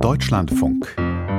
Deutschlandfunk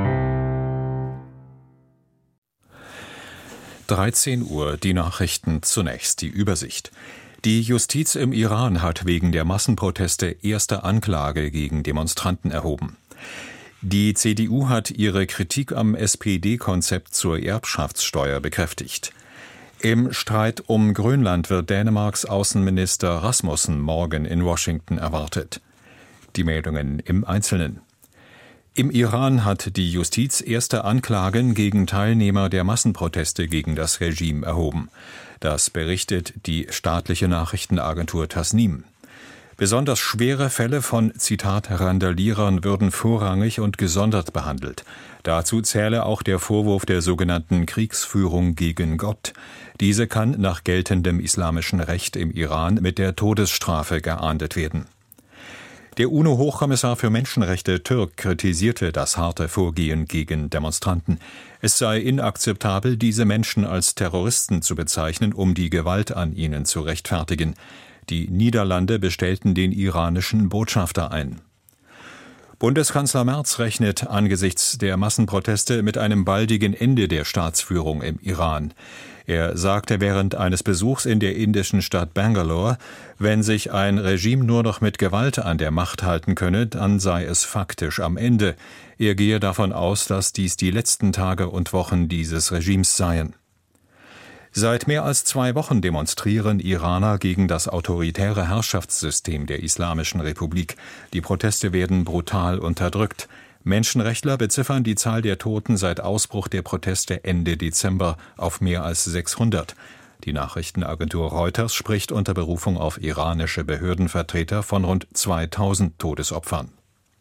13 Uhr, die Nachrichten zunächst, die Übersicht. Die Justiz im Iran hat wegen der Massenproteste erste Anklage gegen Demonstranten erhoben. Die CDU hat ihre Kritik am SPD-Konzept zur Erbschaftssteuer bekräftigt. Im Streit um Grönland wird Dänemarks Außenminister Rasmussen morgen in Washington erwartet. Die Meldungen im Einzelnen. Im Iran hat die Justiz erste Anklagen gegen Teilnehmer der Massenproteste gegen das Regime erhoben. Das berichtet die staatliche Nachrichtenagentur Tasnim. Besonders schwere Fälle von, Zitat, Randalierern würden vorrangig und gesondert behandelt. Dazu zähle auch der Vorwurf der sogenannten Kriegsführung gegen Gott. Diese kann nach geltendem islamischen Recht im Iran mit der Todesstrafe geahndet werden. Der UNO-Hochkommissar für Menschenrechte Türk kritisierte das harte Vorgehen gegen Demonstranten. Es sei inakzeptabel, diese Menschen als Terroristen zu bezeichnen, um die Gewalt an ihnen zu rechtfertigen. Die Niederlande bestellten den iranischen Botschafter ein. Bundeskanzler Merz rechnet angesichts der Massenproteste mit einem baldigen Ende der Staatsführung im Iran. Er sagte während eines Besuchs in der indischen Stadt Bangalore, wenn sich ein Regime nur noch mit Gewalt an der Macht halten könne, dann sei es faktisch am Ende. Er gehe davon aus, dass dies die letzten Tage und Wochen dieses Regimes seien. Seit mehr als 2 Wochen demonstrieren Iraner gegen das autoritäre Herrschaftssystem der Islamischen Republik. Die Proteste werden brutal unterdrückt. Menschenrechtler beziffern die Zahl der Toten seit Ausbruch der Proteste Ende Dezember auf mehr als 600. Die Nachrichtenagentur Reuters spricht unter Berufung auf iranische Behördenvertreter von rund 2000 Todesopfern.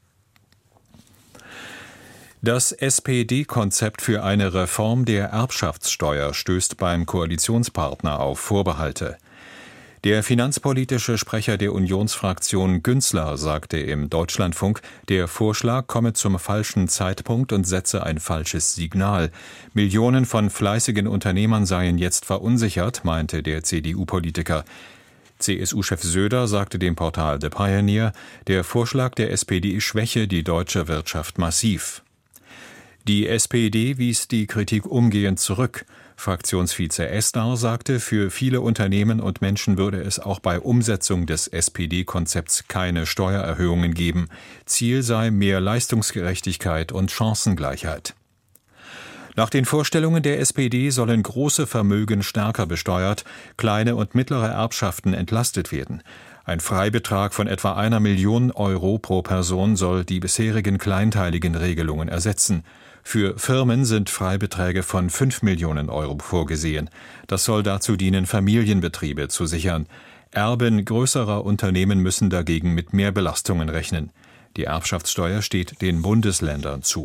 Das SPD-Konzept für eine Reform der Erbschaftssteuer stößt beim Koalitionspartner auf Vorbehalte. Der finanzpolitische Sprecher der Unionsfraktion Günzler sagte im Deutschlandfunk, der Vorschlag komme zum falschen Zeitpunkt und setze ein falsches Signal. Millionen von fleißigen Unternehmern seien jetzt verunsichert, meinte der CDU-Politiker. CSU-Chef Söder sagte dem Portal The Pioneer, der Vorschlag der SPD schwäche die deutsche Wirtschaft massiv. Die SPD wies die Kritik umgehend zurück. Fraktionsvize Esdar sagte, für viele Unternehmen und Menschen würde es auch bei Umsetzung des SPD-Konzepts keine Steuererhöhungen geben. Ziel sei mehr Leistungsgerechtigkeit und Chancengleichheit. Nach den Vorstellungen der SPD sollen große Vermögen stärker besteuert, kleine und mittlere Erbschaften entlastet werden. Ein Freibetrag von etwa 1 Million Euro pro Person soll die bisherigen kleinteiligen Regelungen ersetzen. Für Firmen sind Freibeträge von 5 Millionen Euro vorgesehen. Das soll dazu dienen, Familienbetriebe zu sichern. Erben größerer Unternehmen müssen dagegen mit mehr Belastungen rechnen. Die Erbschaftssteuer steht den Bundesländern zu.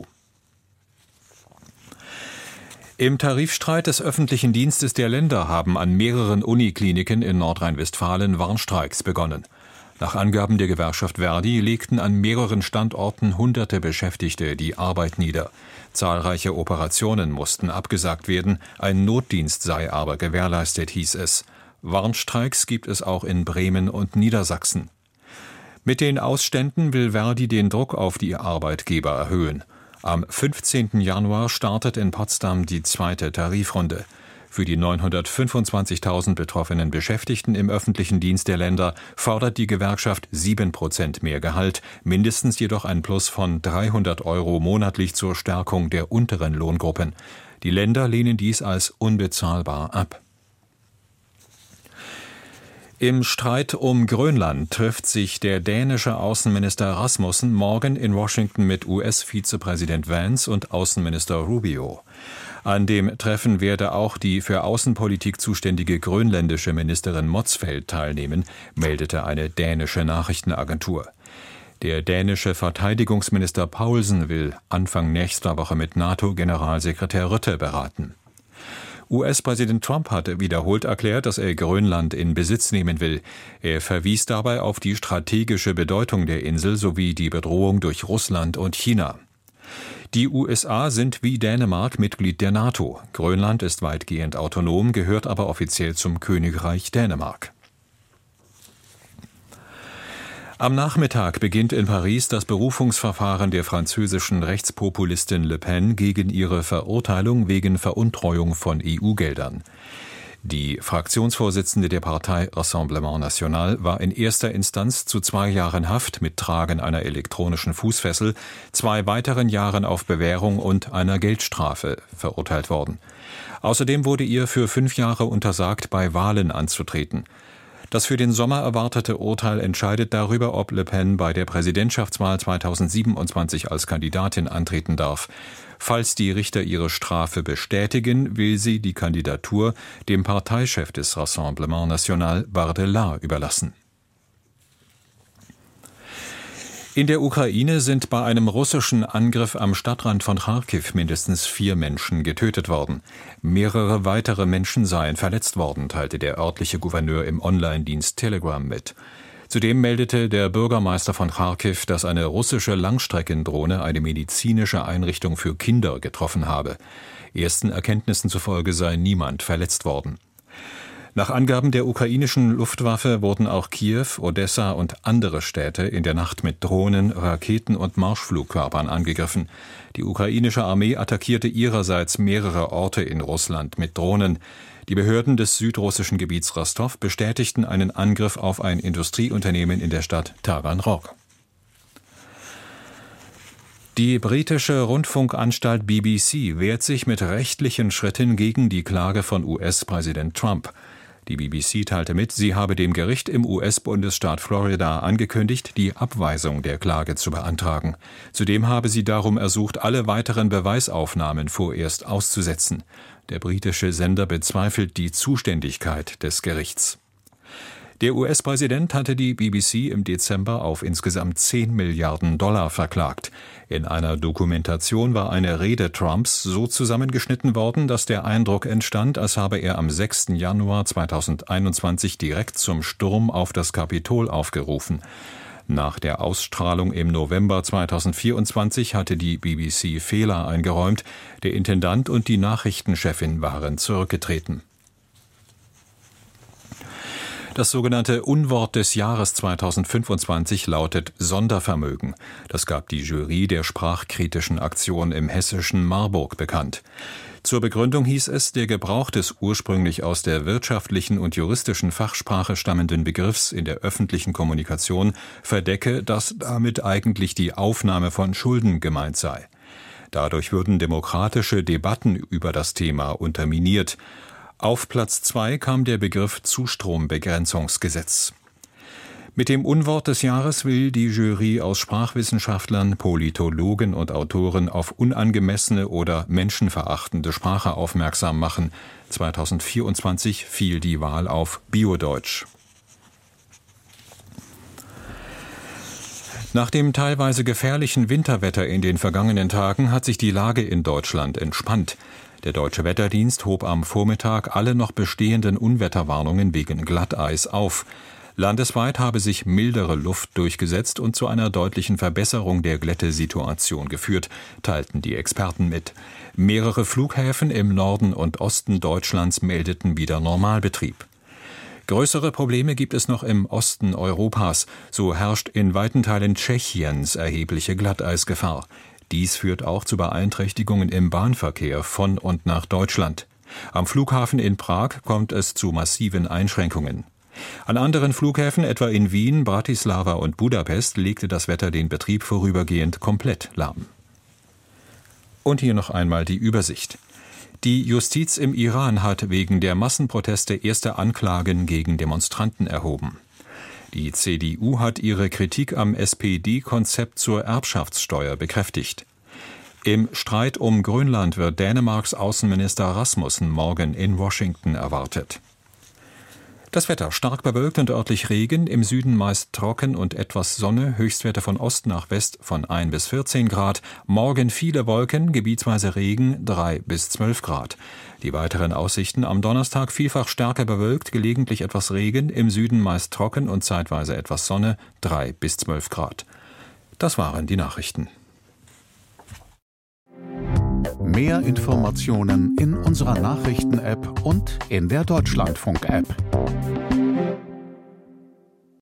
Im Tarifstreit des öffentlichen Dienstes der Länder haben an mehreren Unikliniken in Nordrhein-Westfalen Warnstreiks begonnen. Nach Angaben der Gewerkschaft Verdi legten an mehreren Standorten hunderte Beschäftigte die Arbeit nieder. Zahlreiche Operationen mussten abgesagt werden, ein Notdienst sei aber gewährleistet, hieß es. Warnstreiks gibt es auch in Bremen und Niedersachsen. Mit den Ausständen will Verdi den Druck auf die Arbeitgeber erhöhen. Am 15. Januar startet in Potsdam die 2. Tarifrunde. Für die 925.000 betroffenen Beschäftigten im öffentlichen Dienst der Länder fordert die Gewerkschaft 7% mehr Gehalt, mindestens jedoch ein Plus von 300 Euro monatlich zur Stärkung der unteren Lohngruppen. Die Länder lehnen dies als unbezahlbar ab. Im Streit um Grönland trifft sich der dänische Außenminister Rasmussen morgen in Washington mit US-Vizepräsident Vance und Außenminister Rubio. An dem Treffen werde auch die für Außenpolitik zuständige grönländische Ministerin Motzfeldt teilnehmen, meldete eine dänische Nachrichtenagentur. Der dänische Verteidigungsminister Paulsen will Anfang nächster Woche mit NATO-Generalsekretär Rutte beraten. US-Präsident Trump hatte wiederholt erklärt, dass er Grönland in Besitz nehmen will. Er verwies dabei auf die strategische Bedeutung der Insel sowie die Bedrohung durch Russland und China. Die USA sind wie Dänemark Mitglied der NATO. Grönland ist weitgehend autonom, gehört aber offiziell zum Königreich Dänemark. Am Nachmittag beginnt in Paris das Berufungsverfahren der französischen Rechtspopulistin Le Pen gegen ihre Verurteilung wegen Veruntreuung von EU-Geldern. Die Fraktionsvorsitzende der Partei Rassemblement National war in erster Instanz zu 2 Jahren Haft mit Tragen einer elektronischen Fußfessel, 2 weiteren Jahren auf Bewährung und einer Geldstrafe verurteilt worden. Außerdem wurde ihr für 5 Jahre untersagt, bei Wahlen anzutreten. Das für den Sommer erwartete Urteil entscheidet darüber, ob Le Pen bei der Präsidentschaftswahl 2027 als Kandidatin antreten darf. Falls die Richter ihre Strafe bestätigen, will sie die Kandidatur dem Parteichef des Rassemblement National, Bardella, überlassen. In der Ukraine sind bei einem russischen Angriff am Stadtrand von Charkiw mindestens 4 Menschen getötet worden. Mehrere weitere Menschen seien verletzt worden, teilte der örtliche Gouverneur im Online-Dienst Telegram mit. Zudem meldete der Bürgermeister von Charkiw, dass eine russische Langstreckendrohne eine medizinische Einrichtung für Kinder getroffen habe. Ersten Erkenntnissen zufolge sei niemand verletzt worden. Nach Angaben der ukrainischen Luftwaffe wurden auch Kiew, Odessa und andere Städte in der Nacht mit Drohnen, Raketen und Marschflugkörpern angegriffen. Die ukrainische Armee attackierte ihrerseits mehrere Orte in Russland mit Drohnen. Die Behörden des südrussischen Gebiets Rostow bestätigten einen Angriff auf ein Industrieunternehmen in der Stadt Taganrog. Die britische Rundfunkanstalt BBC wehrt sich mit rechtlichen Schritten gegen die Klage von US-Präsident Trump. Die BBC teilte mit, sie habe dem Gericht im US-Bundesstaat Florida angekündigt, die Abweisung der Klage zu beantragen. Zudem habe sie darum ersucht, alle weiteren Beweisaufnahmen vorerst auszusetzen. Der britische Sender bezweifelt die Zuständigkeit des Gerichts. Der US-Präsident hatte die BBC im Dezember auf insgesamt $10 Milliarden verklagt. In einer Dokumentation war eine Rede Trumps so zusammengeschnitten worden, dass der Eindruck entstand, als habe er am 6. Januar 2021 direkt zum Sturm auf das Kapitol aufgerufen. Nach der Ausstrahlung im November 2024 hatte die BBC Fehler eingeräumt. Der Intendant und die Nachrichtenchefin waren zurückgetreten. Das sogenannte Unwort des Jahres 2025 lautet Sondervermögen. Das gab die Jury der sprachkritischen Aktion im hessischen Marburg bekannt. Zur Begründung hieß es, der Gebrauch des ursprünglich aus der wirtschaftlichen und juristischen Fachsprache stammenden Begriffs in der öffentlichen Kommunikation verdecke, dass damit eigentlich die Aufnahme von Schulden gemeint sei. Dadurch würden demokratische Debatten über das Thema unterminiert. Auf Platz 2 kam der Begriff Zustrombegrenzungsgesetz. Mit dem Unwort des Jahres will die Jury aus Sprachwissenschaftlern, Politologen und Autoren auf unangemessene oder menschenverachtende Sprache aufmerksam machen. 2024 fiel die Wahl auf Biodeutsch. Nach dem teilweise gefährlichen Winterwetter in den vergangenen Tagen hat sich die Lage in Deutschland entspannt. Der Deutsche Wetterdienst hob am Vormittag alle noch bestehenden Unwetterwarnungen wegen Glatteis auf. Landesweit habe sich mildere Luft durchgesetzt und zu einer deutlichen Verbesserung der Glättesituation geführt, teilten die Experten mit. Mehrere Flughäfen im Norden und Osten Deutschlands meldeten wieder Normalbetrieb. Größere Probleme gibt es noch im Osten Europas. So herrscht in weiten Teilen Tschechiens erhebliche Glatteisgefahr. Dies führt auch zu Beeinträchtigungen im Bahnverkehr von und nach Deutschland. Am Flughafen in Prag kommt es zu massiven Einschränkungen. An anderen Flughäfen, etwa in Wien, Bratislava und Budapest, legte das Wetter den Betrieb vorübergehend komplett lahm. Und hier noch einmal die Übersicht. Die Justiz im Iran hat wegen der Massenproteste erste Anklagen gegen Demonstranten erhoben. Die CDU hat ihre Kritik am SPD-Konzept zur Erbschaftssteuer bekräftigt. Im Streit um Grönland wird Dänemarks Außenminister Rasmussen morgen in Washington erwartet. Das Wetter stark bewölkt und örtlich Regen, im Süden meist trocken und etwas Sonne, Höchstwerte von Ost nach West von 1 bis 14 Grad, morgen viele Wolken, gebietsweise Regen 3 bis 12 Grad. Die weiteren Aussichten am Donnerstag vielfach stärker bewölkt, gelegentlich etwas Regen, im Süden meist trocken und zeitweise etwas Sonne, 3 bis 12 Grad. Das waren die Nachrichten. Mehr Informationen in unserer Nachrichten-App und in der Deutschlandfunk-App.